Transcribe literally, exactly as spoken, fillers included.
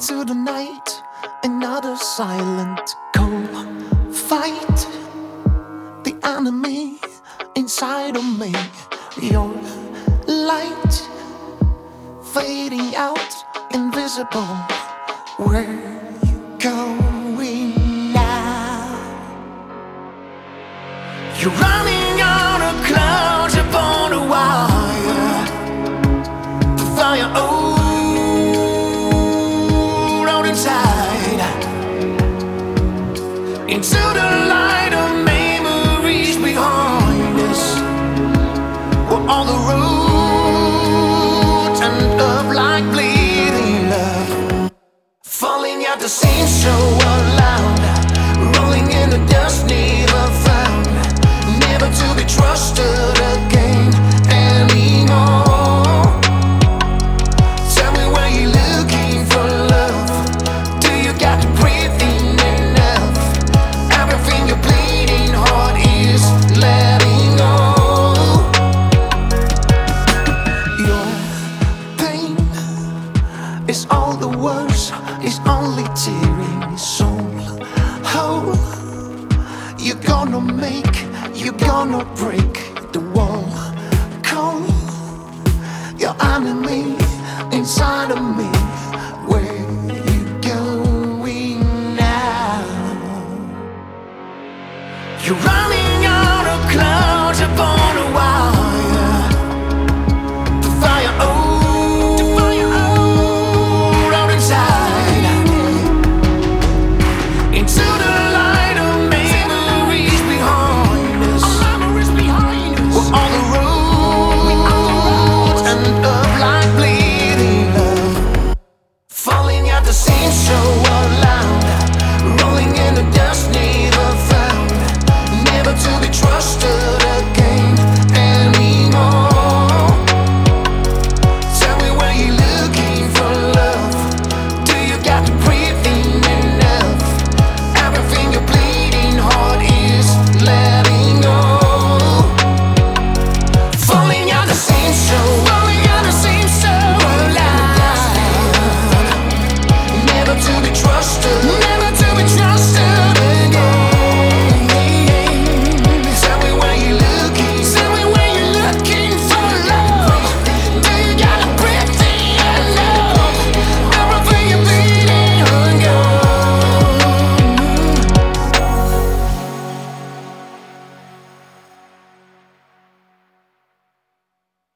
into the night, another silent cold fight. The enemy inside of me, your light fading out, invisible. Where you going now? You're running on a cloud upon a wire, fire old on inside, into the light of memories behind us, where all the roads end up like bleeding love, falling out the same so loud, rolling in the dust never found, never to be trusted again anymore. Tell me where you're looking for love. Do you got to breathe in enough? Everything your bleeding heart is letting go. Your pain is all the words, is only tearing your soul whole. You're gonna make, you're gonna break the wall cold. Your enemy inside of me, where you going now? You're running